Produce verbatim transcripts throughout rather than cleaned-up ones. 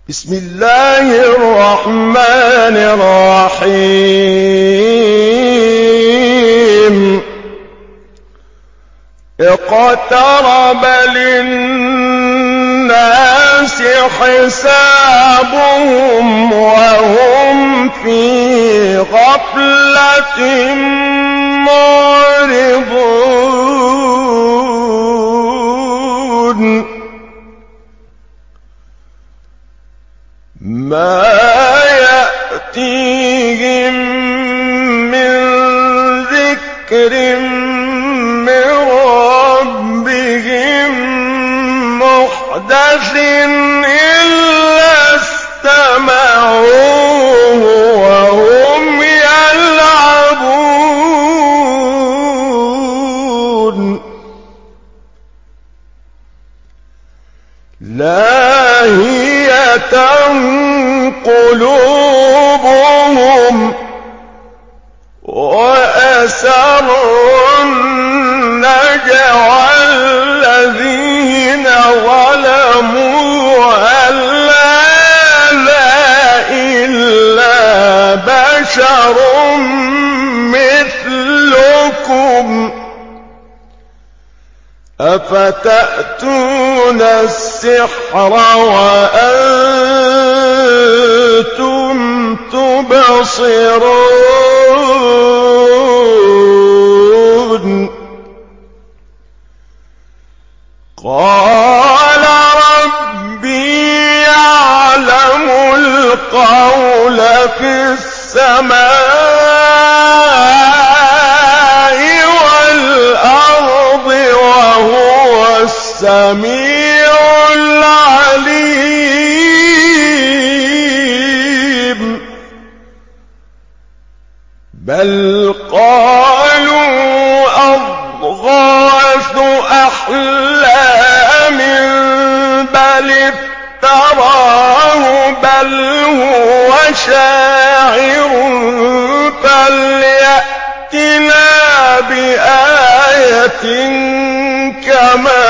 بسم الله الرحمن الرحيم اقترب للناس حسابهم وهم في غفلة معرضون ما يأتيهم من ذكر من ربهم محدث إلا استمعوه وهم يلعبون لاهية قلوبهم وأسروا النجوى الذين ظلموا هل هذا إلا بشر مثلكم أفتأتون السحر وأنتم تبصرون قال ربي يعلم القول في السماء والأرض وهو السميع العليم بل قالوا أضغاث أحلام بل افتراه بل هو شاعر فليأتنا بآية كما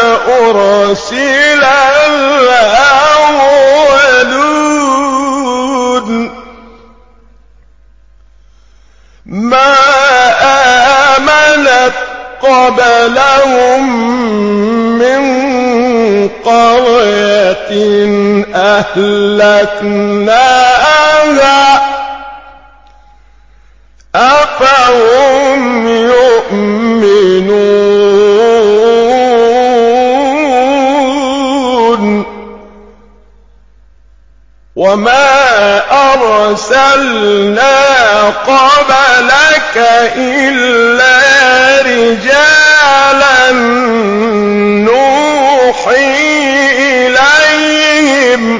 أرسل الأولون ما آمنت قبلهم من قرية أهلكناها أفهم يؤمنون وما أرسلنا قبلك إلا رجالا نوحي إليهم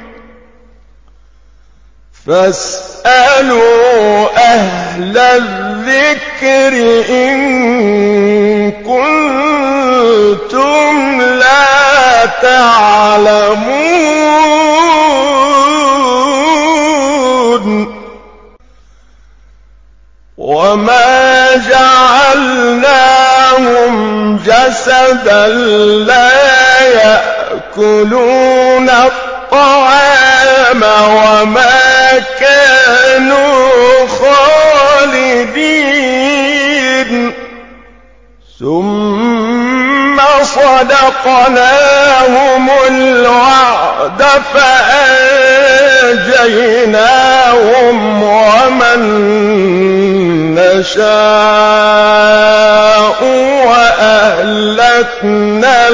فاسألوا أهل الذكر إن كنتم لا تعلمون وما جعلناهم جسدا لا يأكلون الطعام وما كانوا خالدين ثم صدقناهم الوعد فأنجيناهم ومن نشاء وأهلكنا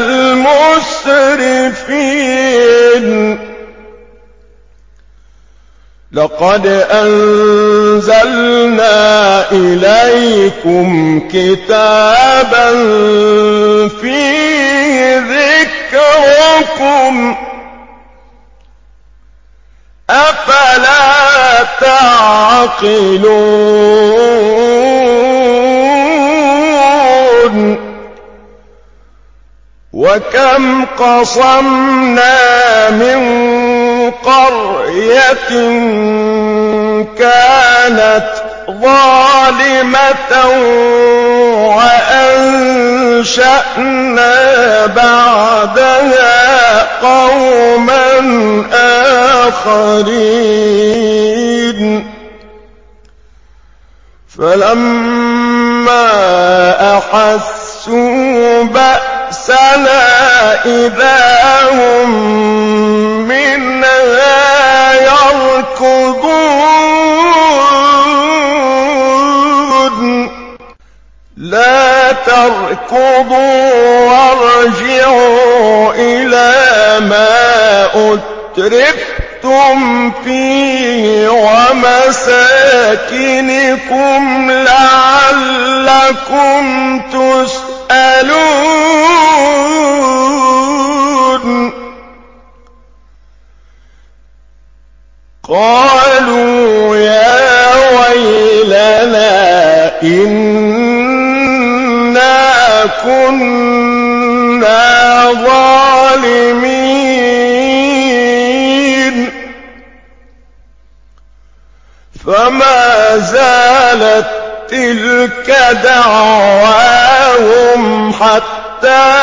المسرفين لقد أنزلنا إليكم كتابا فيه ذكركم أفلا تعقلون وكم قصمنا من قرية كانت ظالمة وأنشأنا بعدها قوما آخرين. فلما أحسوا بأسنا إذا هم منها يركضون. لا تركضوا وارجعوا إلى ما أترفتم فيه ومساكنكم لعلكم تسألون. قالوا يا ويلنا إنا كنا ظالمين. فما زالت تلك دعواهم حتى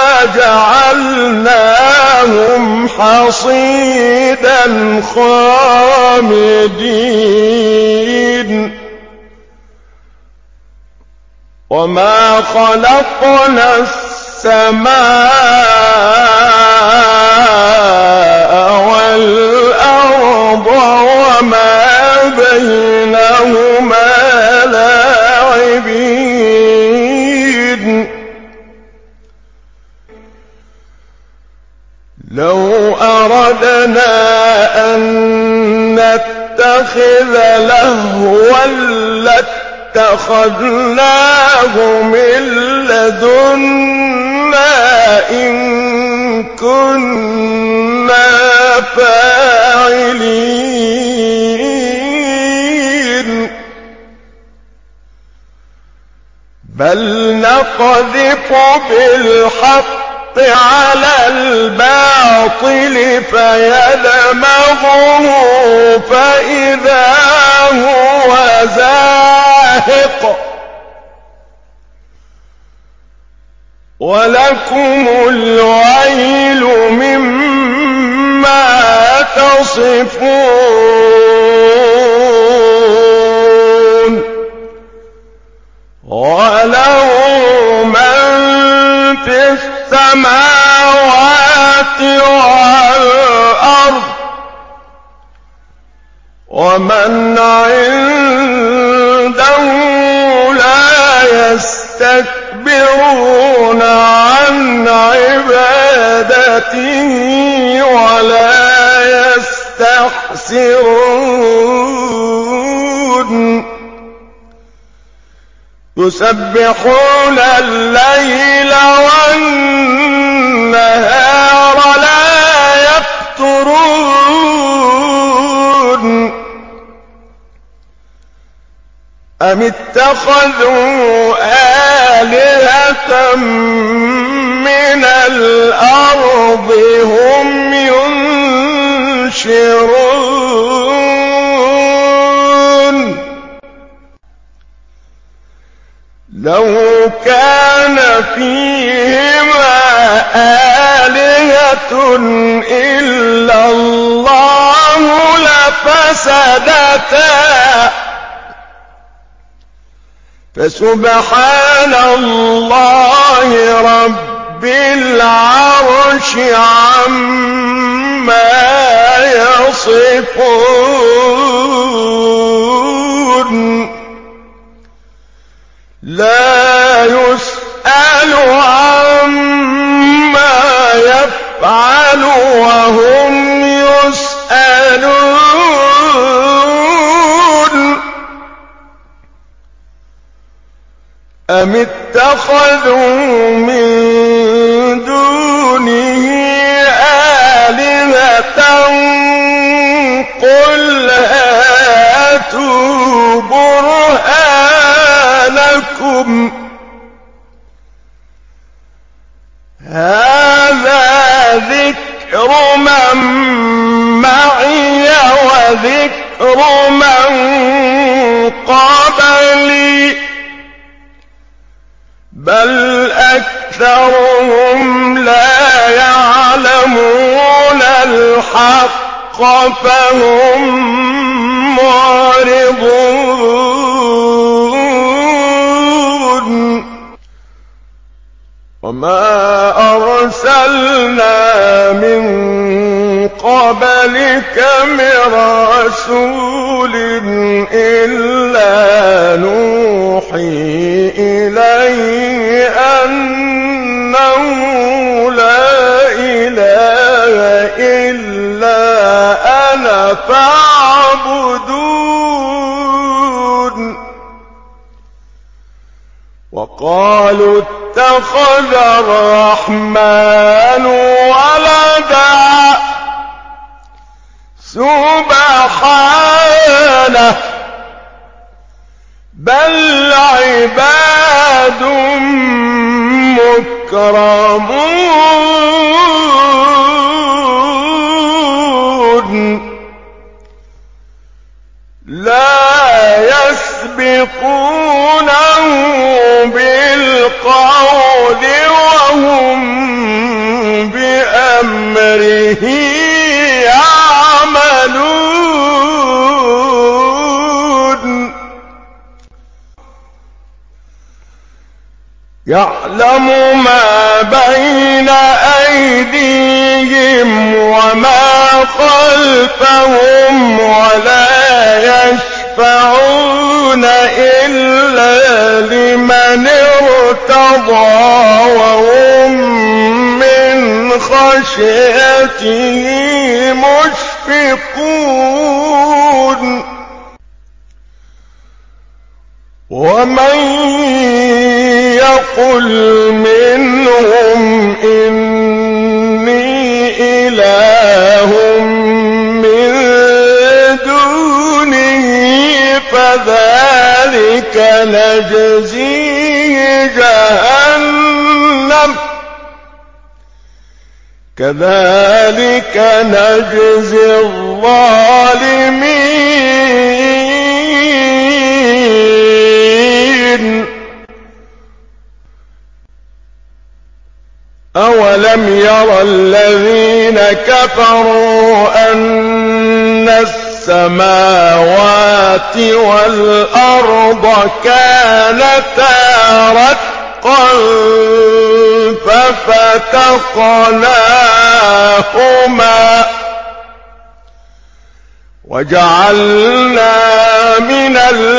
جعلناهم حصيدا خامدين. وما خلقنا السماء والأرض وما بينهما لاعبين. لو أردنا أن نتخذ لهوا لاتخذناه من لدنا إن كنا فاعلين. بل نقذف بالحق على الباطل فيدمغه فإذا هو زاهق. ولكم الويل مما تصفون. وله من في السماوات والأرض ومن عنده لا يستكبرون عن عبادته ولا يستحسرون. يسبحون الليل والنهار لا يفترون. أم اتخذوا آلهة من الأرض هم ينشرون. لو كان فيهما آلهة إلا الله لفسدتا فسبحان الله رب العرش عما يصفون. لا يسأل عما يفعل وهم يسألون. أم اتخذوا من دونه آلهة قل هاتوا برهانكم هذا ذكر من معي وذكر من قبلي بل أكثرهم لا يعلمون الحق فهم معرضون وما أرسلنا من قبلك من رسول إلا نوحي إليه أنه لا إله إلا أنا فاعبدون وقالوا اتخذ الرحمن ولدا سبحانه بل عباد مكرمون لا يسبقونه بالقول وهم بأمره يعملون يعلم ما بين أيديهم وما خلفهم ولا يشفعون إلا لمن ارتضى وهم من خشيته مشفقون ومن يقل منهم إني إله من دونه فذلك نجزيه جهنم كذلك نجزي الظالمين أولم ير الذين كفروا أن السماوات والأرض كانتا رتقا ففتقناهما وجعلنا من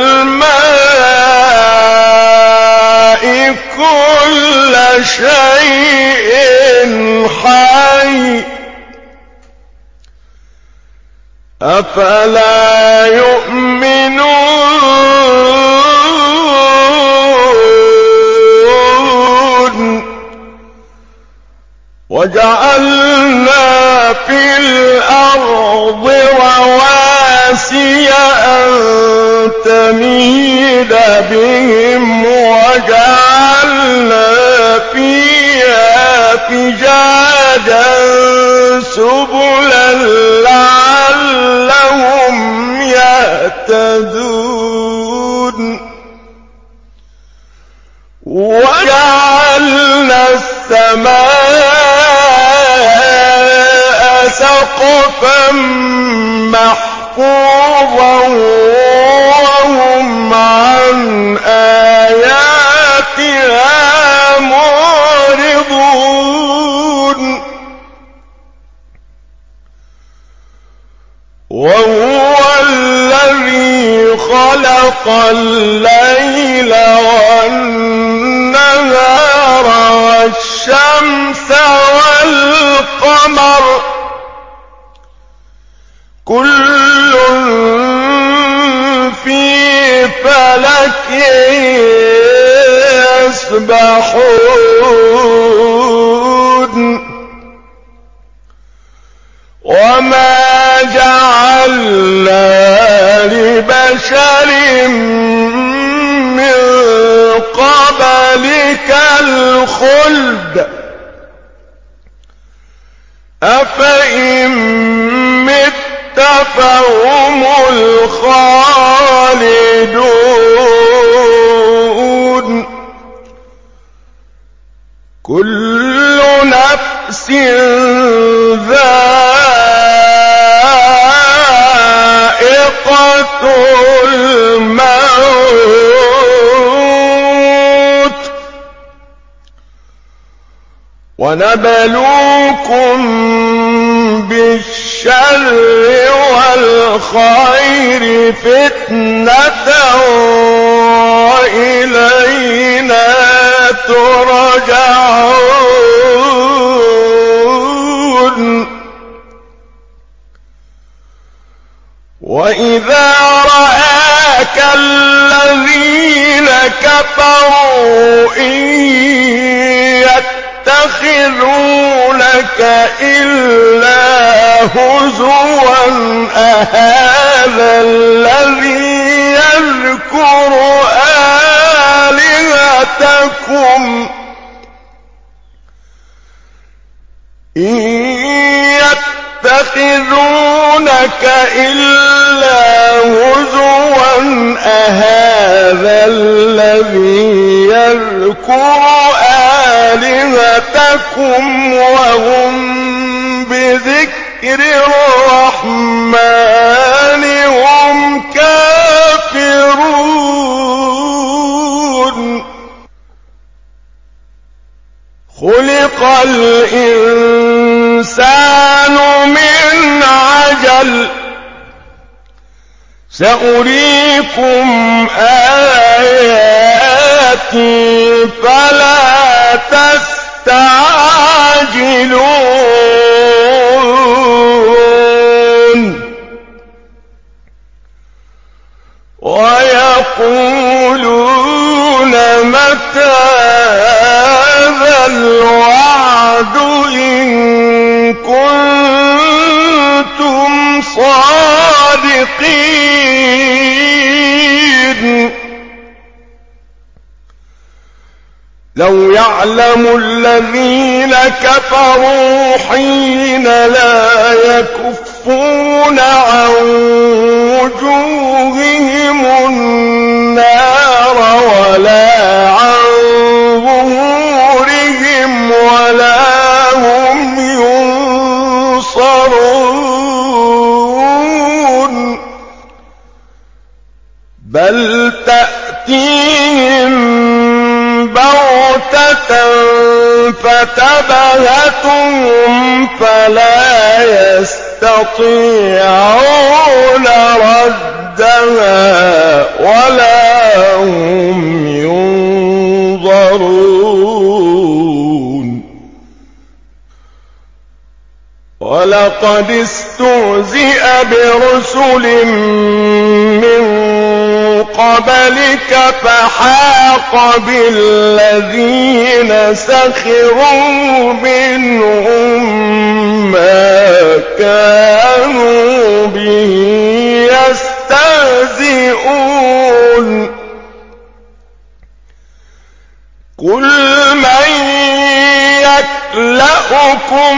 الماء كل شيء حي أفلا يؤمنون وجعلنا في الأرض رواسي أن تميد بهم وجعلنا فيها فجاجا سبلا لعلهم يهتدون وجعلنا السماء سقفا محفوظا وهم عن آياتها معرضون وهو الذي خلق الليل والنهار والشمس والقمر كل في فلك يسبحون وما جعلنا لبشر من قبلك الخلد أفإن مت فهم الخالدون كل نفس ذائقة صاعقة الموت ونبلوكم بالشر والخير فتنة وإلينا ترجعون. وإذا رآك الذين كفروا إن يتخذونك إلا هزوا أهذا الذي يذكر آلهتكم إن يتخذونك إلا هزوا أهذا الذي يذكر آلهتكم وهم بذكر الرحمن هم كافرون. خلق الإنسان من عجل سأريكم آياتي فلا تستعجلون. ويقولون متى هذا الوعد إن كنتم صادقين. لو يعلم الذين كفروا حين لا يكفون عن وجوههم النار ولا عن ظهورهم ولا هم ينصرون بل تأتيهم بغتة فتبهتهم فلا يستطيعون ردها ولا هم ينظرون. ولقد استهزئ برسل من قبلك فحاق بالذين سخروا منهم ما كانوا به يستهزئون. قل من يكلؤكم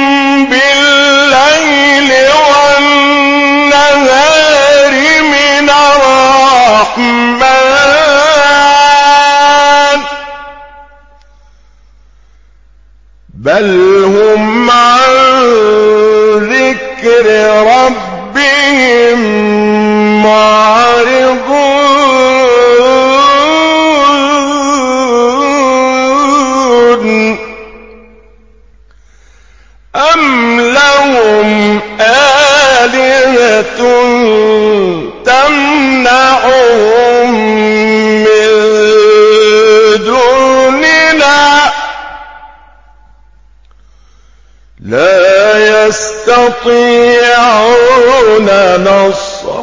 بالليل والنهار من الرحمن بل هم عن ذكر ربهم معرضون. أم لهم آلهة تمنعهم من دوننا لا يستطيعون نصر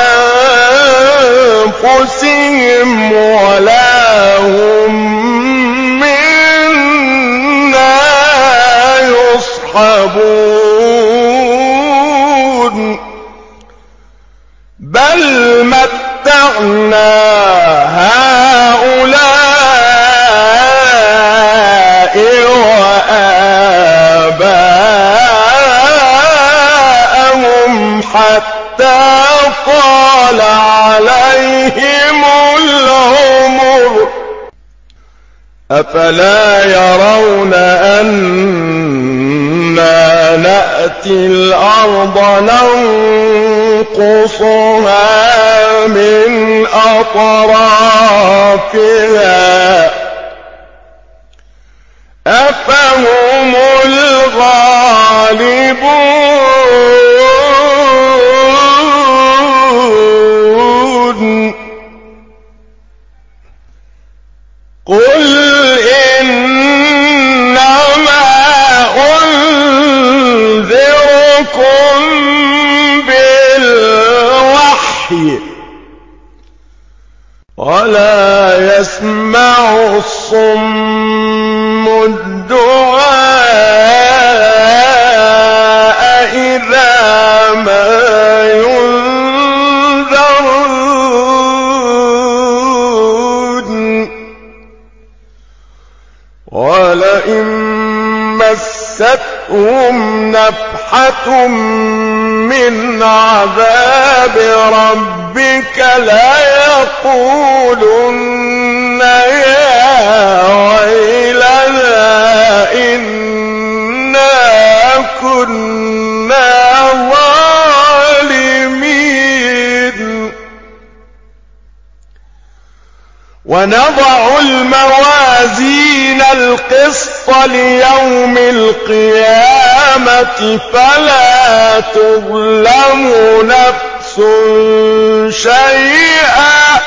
أنفسهم ولا هم منا يصحبون بل متعنا هؤلاء وآباءهم حتى طال عليهم العمر أفلا يرون أنا نأتي الأرض ننقصها ينقصها من أطرافها أفهم الغالبون قل إنما أنذركم بالوحي ولا يسمع الصم الدعاء إذا ما ينذرون ولئن مستهم نفحة من عذاب ربك ليقولن يا ويلنا إنا كنا ظالمين ونضع الموازين القسط ليوم القيامة فلا تظلم نفس شيئا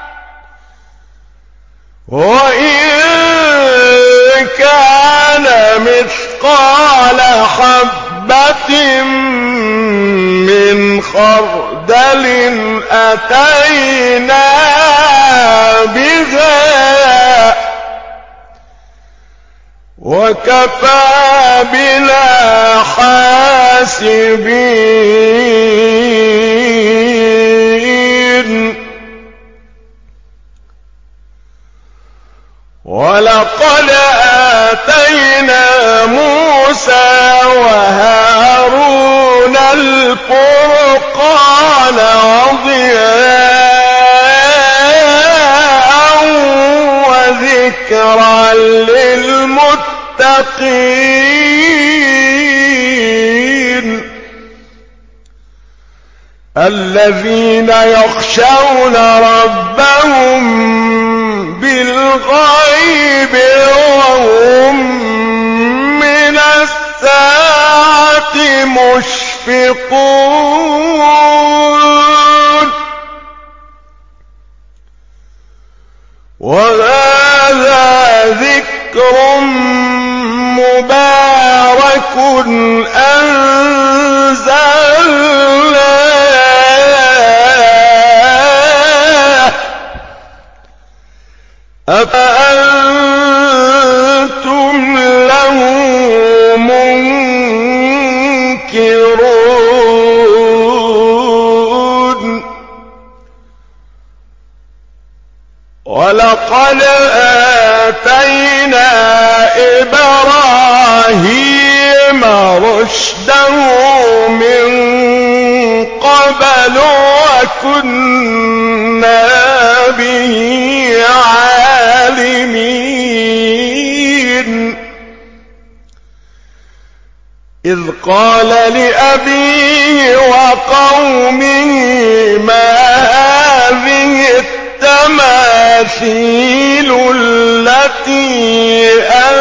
وإن كان مثقال حبة من خردل أتينا بها وكفى بنا حاسبين ولقد آتينا موسى وهارون الفرقان وضياء وذكرا للمتقين الذين يخشون ربهم بالغيب وهم من الساعة مشفقون وهذا ذكر مبارك أنزلناه أفأنتم له منكرون ولقد آتينا إبراهيم رشده من قبل وكنا به عالمين إذ قال لأبيه وقومه ما هذه التماثيل التي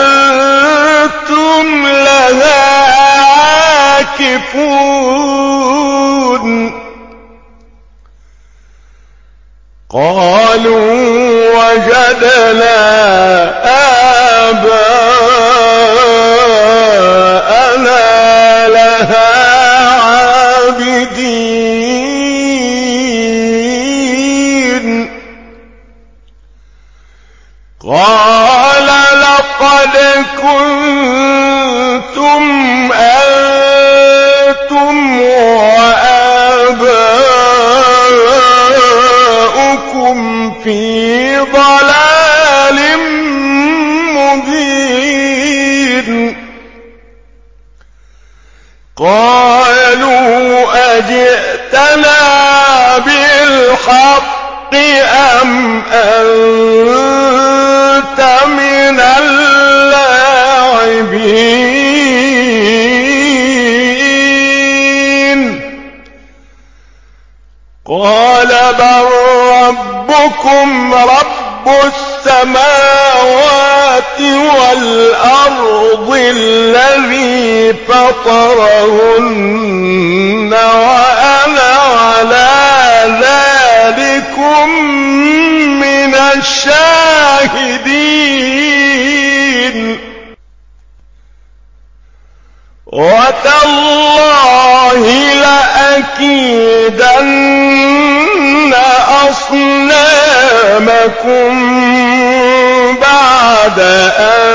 أنتم لها عاكفون قالوا وجدنا آباءنا لها عابدين قال لقد كنتم أنتم وآباؤكم في ضلال مبين قالوا أجئتنا بالحق أم أنت من اللاعبين قال بل ربكم رب السماوات والأرض الذي فطرهن وأنا على ذلكم من الشاهدين وتالله لأكيدن أصنامكم بعد أن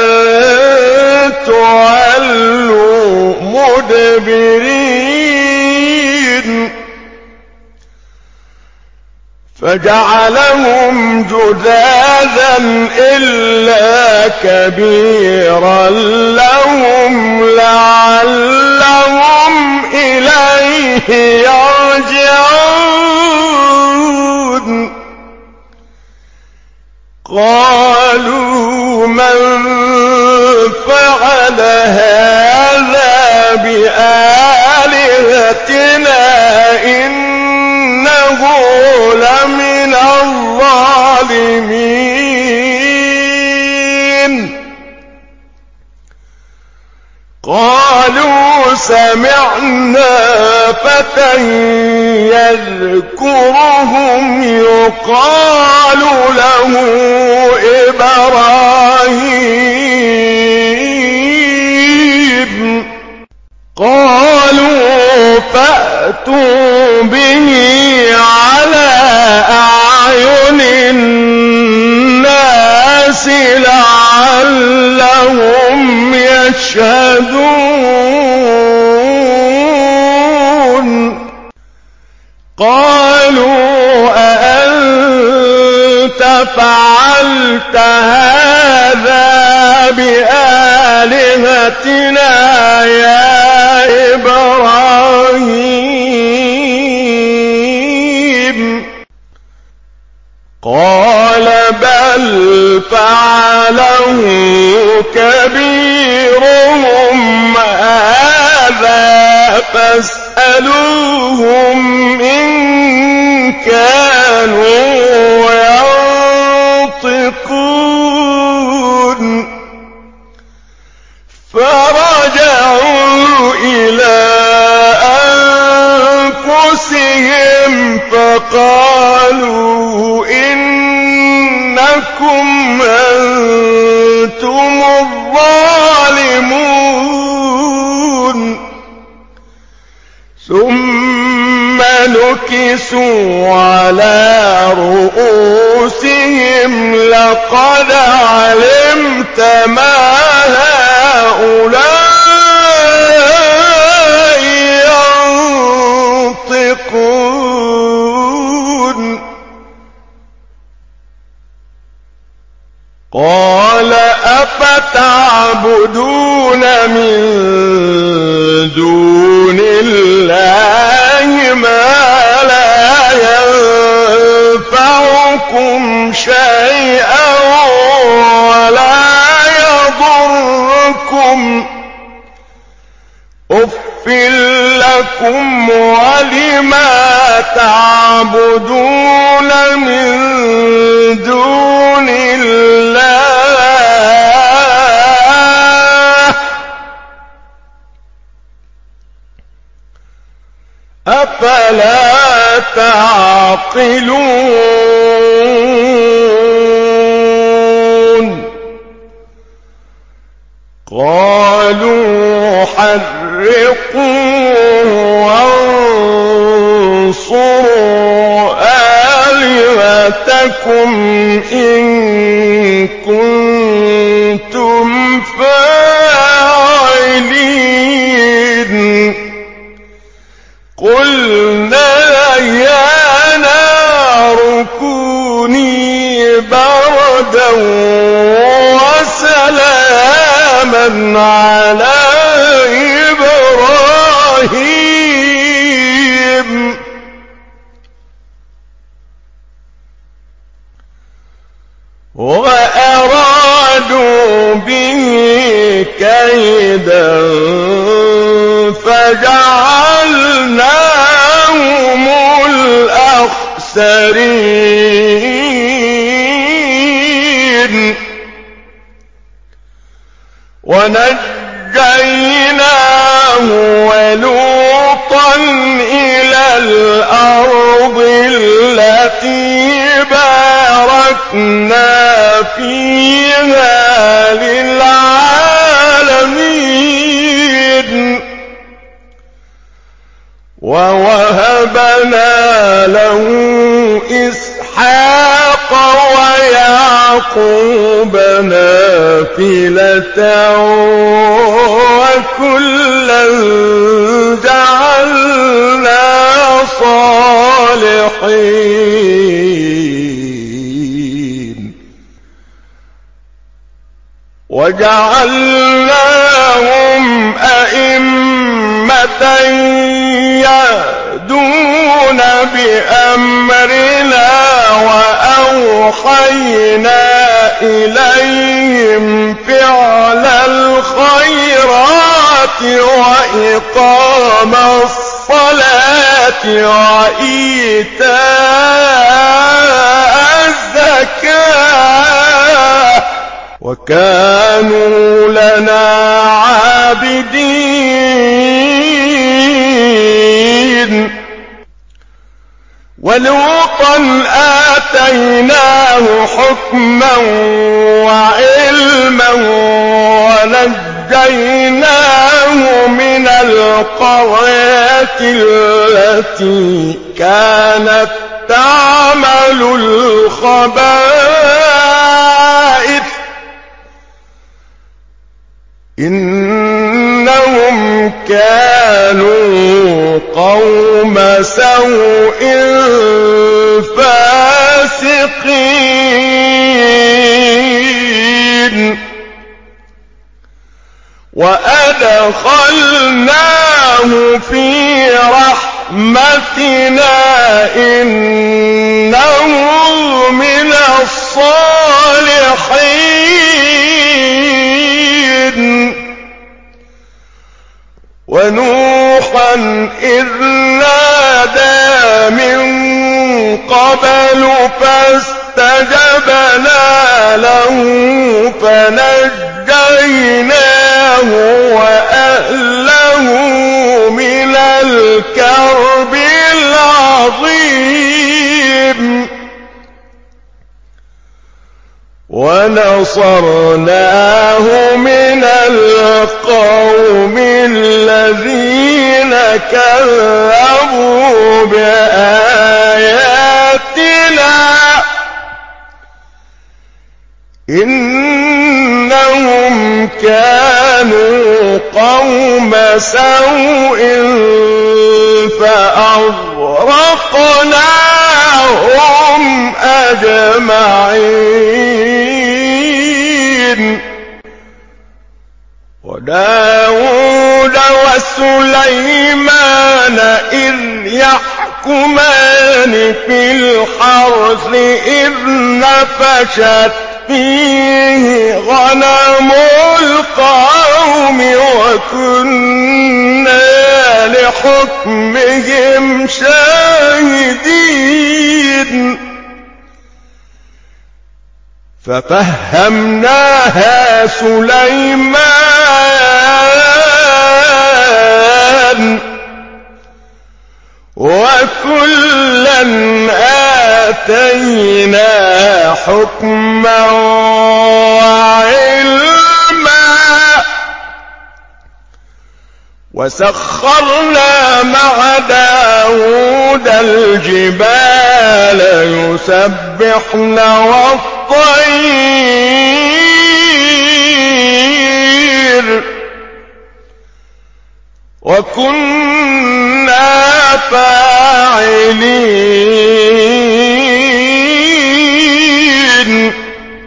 تولوا مدبرين فجعلهم جذاذا إلا كبيرا لهم لعلهم إليه يرجعون قالوا من فعل هذا بآلهتنا إنه لمن الظالمين قالوا سمعنا فتى يذكرهم يقال له إبراهيم قالوا فأتوا به على أعين الناس لعلهم يشهدون قالوا أأنت فعلت هذا بآلهتنا يا إبراهيم قال بل فعله كبيرهم هذا فاسألوهم إن كانوا ينطقون فرجعوا إلى أنفسهم فقالوا إنكم أنتم الظالمون ثم نكسوا على رؤوسهم لقد علمت ما هؤلاء ينطقون قال أفتعبدون من دون الله ما لا ينفعكم شيئا ولا يضركم أف لكم ولما تعبدون من دون الله أفلا تعقلون قالوا حرقوه وانصروا آلهتكم إن كنتم فاعلين قلنا يا نار كوني بردا وسلاما على إبراهيم وأرادوا به كيدا فجعلناهم الأخسرين الأخسرين. ونجيناه ولوطا إلى الأرض التي باركنا فيها للعالمين. ووهبنا له إسحاق ويعقوب نافلة وكلا جعلنا صالحين. وجعلناهم أئمة يهدون بأمرنا وأوحينا إليهم فعل الخيرات وإقام الصلاة وإيتاء الزكاة وكانوا لنا عابدين. ولوطا آتيناه حكما وعلما ونجيناه من القرية التي كانت تعمل الخبائث إنهم كانوا قوم سوء فاسقين. وأدخلناه في رحمتنا إنه من الصالحين. ونوحا إذ نادى من قبل فاستجبنا له فنجيناه وأهله من الكرب العظيم. ونصرناه من القوم الذين كذبوا بآياتنا إنهم كانوا قوم سوء فأغرقناهم أجمعين. وداود وسليمان إذ يحكمان في الحرث إذ نفشت فيه غنم القوم وكنا لحكمهم شاهدين. ففهمناها سليمان وكلا آتينا حكما وعلما. وسخرنا مع داود الجبال يسبحن والطير وكنا فاعلين.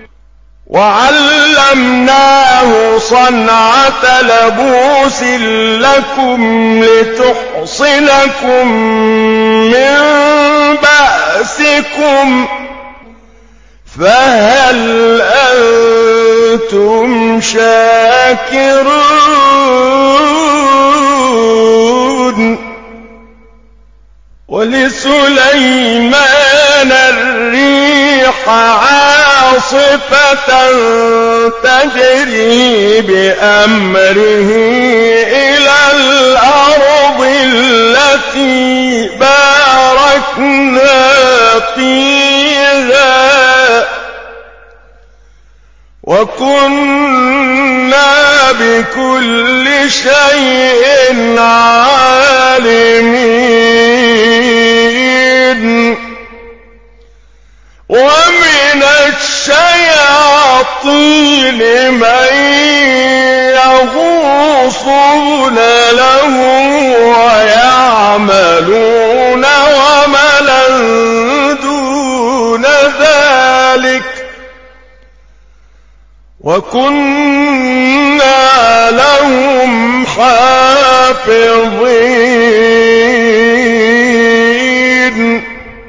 وعلمناه صنعة لبوس لكم لتحصنكم من بأسكم فهل أنتم شاكرون؟ ولسليمان الريح عاصفة تجري بأمره إلى الأرض التي باركنا فيها وكنا بكل شيء عالمين. ومن الشياطين من يغوصون له ويعملون عملا دون ذلك وكنا لهم حافظين.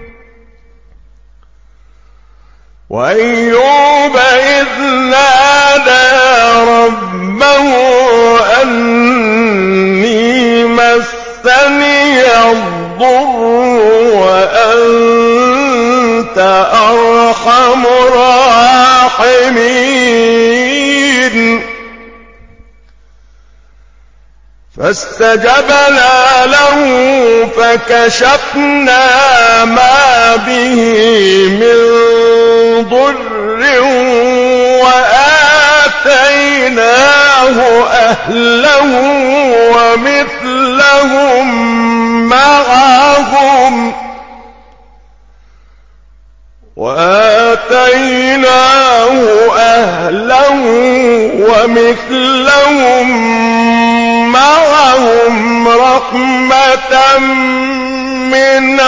وأيوب إذ نادى ربه أني مسني الضر وأنت أرحم الراحمين فاستجبنا له فكشفنا ما به من ضر وآتيناه أهله ومثلهم معهم وآتيناه أهله ومثلهم معهم رحمة من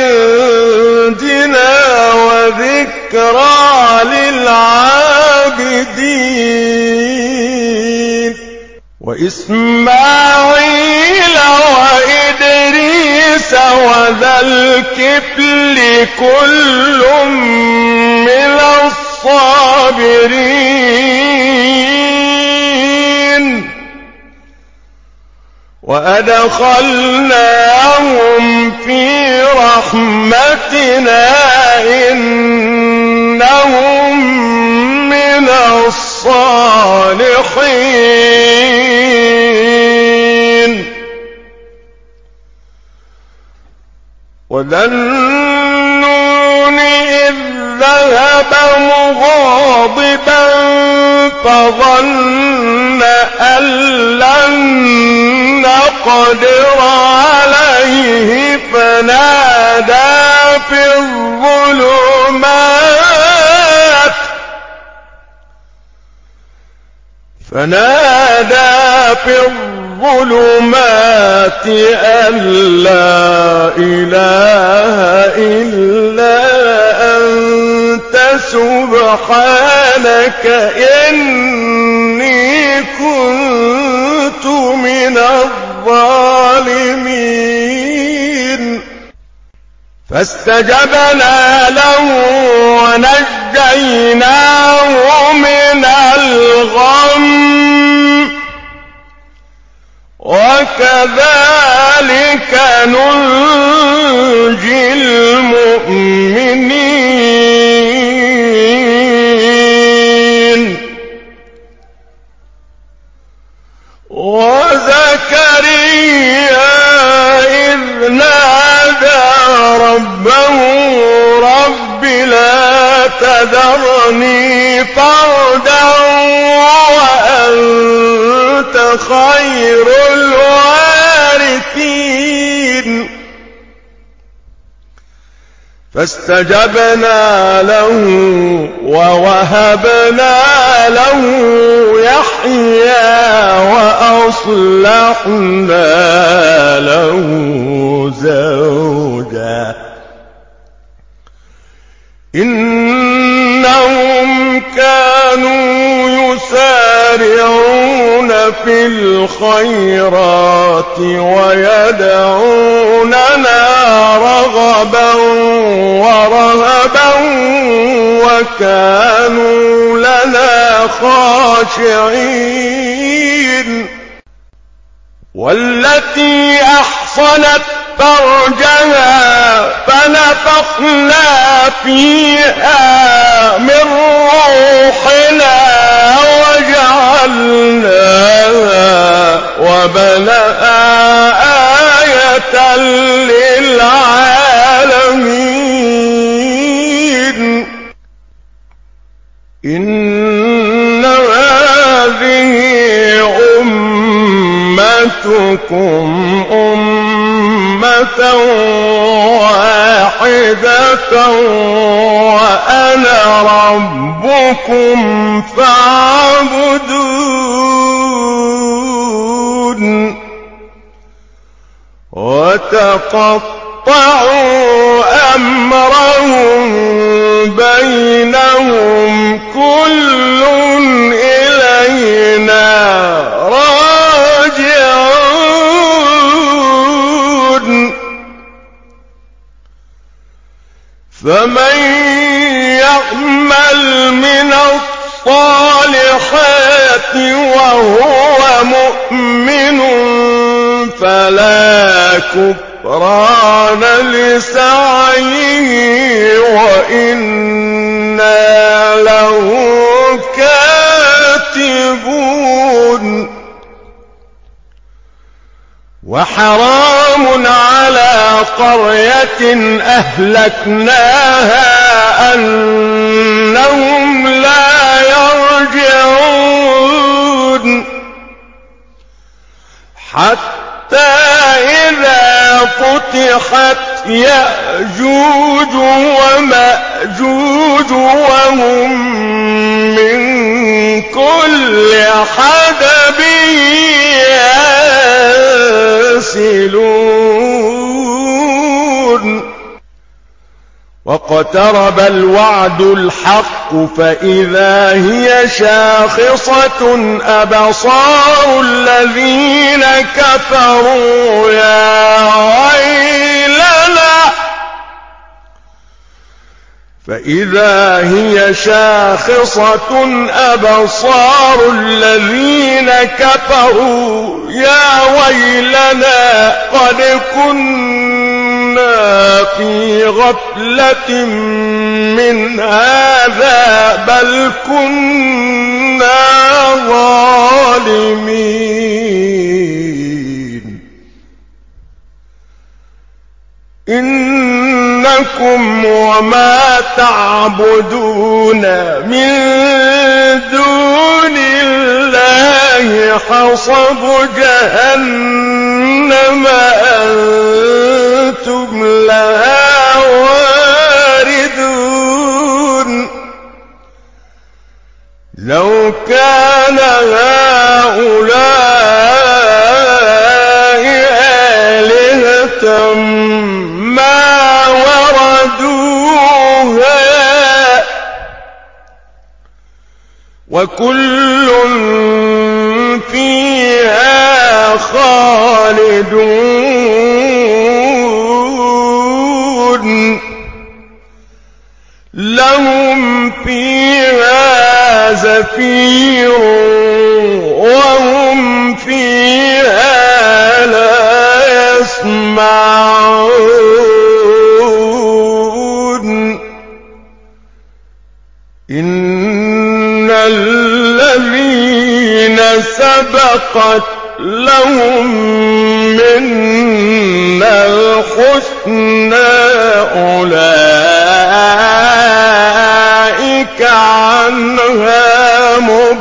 عندنا وذكرى للعابدين. وإسماعيل وإدريس وذا الكفل كل من الصابرين وأدخلناهم في رحمتنا إنهم من الصالحين. وذا النون إذ ذهب مغاضبا فظن أن لن نقدر عليه فنادى في الظلمات فنادى في الظلمات أن لا إله إلا أنت سبحانك إني كنت من الظالمين. فاستجبنا له ونجيناه من الغم وكذلك ننجي المؤمنين. وزكريا إذ نادى ربه رب لا تذرني فردا وأنت خير الوارثين فاستجبنا له ووهبنا له يحيى وأصلحنا له زوجا إنهم كانوا يسارعون في الخيرات ويدعوننا رغبا ورهبا وكانوا لنا خاشعين. والتي أحصنت فرجها فنفخنا فيها من روحنا وجعلناها وبناها آية للعالمين إن هذه أمتكم أمة واحدة وأنا ربكم فاعبدون وتقطعوا أمرهم بينهم كل إلينا راجعون فمن يعمل من الصالحات وهو مؤمن فلا كفران لسعيه وإنا له كاتبون وحرام على قرية أهلكناها أنهم لا يرجعون حتى إذا فتحت يأجوج ومأجوج وهم من كل حدب ينسلون واقترب الوعد الحق فإذا هي شاخصة أبصار الذين كفروا يا ويلنا فإذا هي شاخصة أبصار الذين كفروا يا ويلنا قد كنا في غفلة من هذا بل كنا ظالمين إنكم وما تعبدون من دون الله حصب جهنم أنتم لها واردون لو كان هؤلاء آلهة ما وردوها وكل فيها خالدون لهم فيها زفير وهم فيها لا يسمعون إن الذين سبقت لهم منا الحسنى أولئك عنها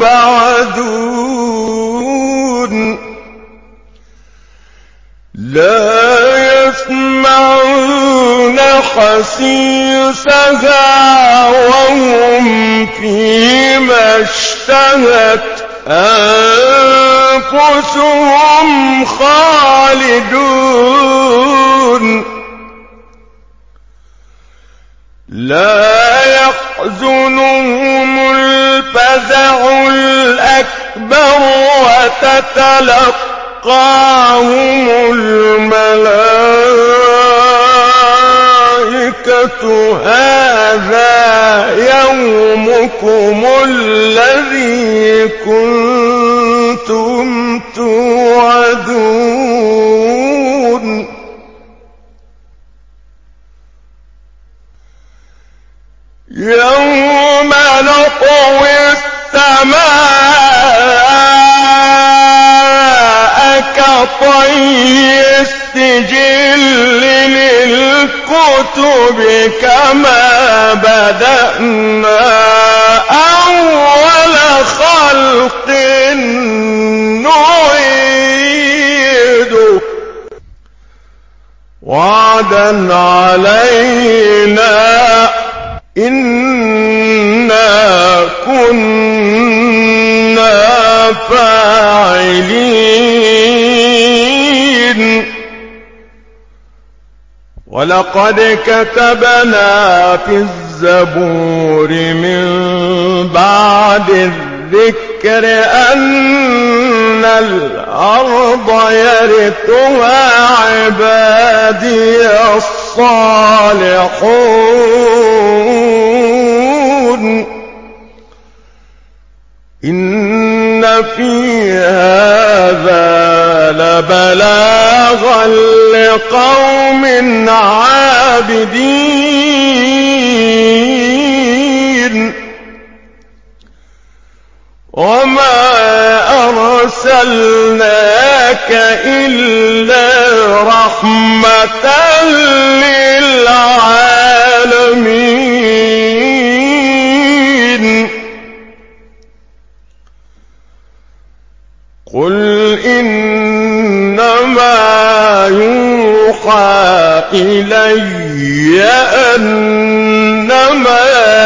مبعدون لا يسمعون حسيسها وهم فيما اشتهت أنفسهم خالدون لا يحزنهم الفزع الأكبر وتتلقاهم الملائكة هذا يومكم الذي كنتم توعدون يوم نطوي السماء كطي السجل للكتب كما بدأنا أول خلق نعيده وعدا علينا إنا كنا فاعلين ولقد كتبنا في الزبور من بعد الذكر أن الأرض يرثها عبادي الصالحون إن في هذا لبلاغا لقوم عابدين وما أرسلناك إلا رحمة للعالمين قل إنما يوحى إلي أنما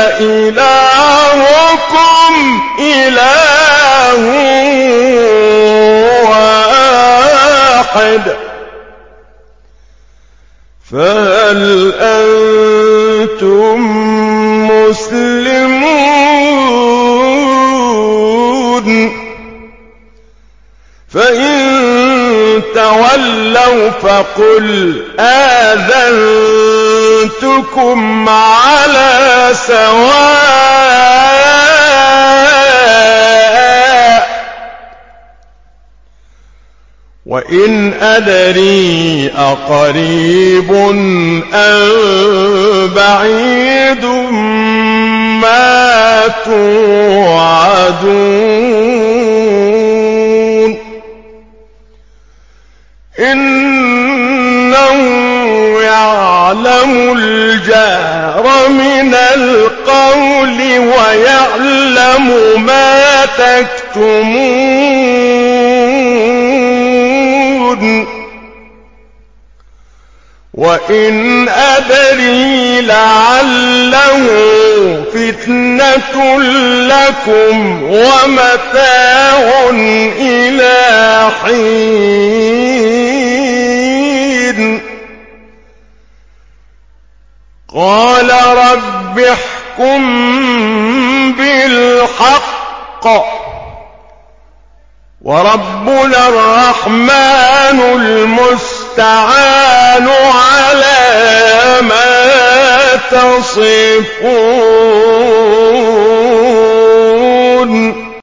إلهكم إله واحد فهل أنتم مسلمون فإن تولوا فقل آذنتكم على سواء وإن أدري أقريب أم بعيد ما توعدون إنه يعلم الجهر من القول ويعلم ما تكتمون وإن أدري لعله فتنة لكم ومتاع إلى حين قال رب احكم بالحق وربنا الرحمن المستعان على ما تصفون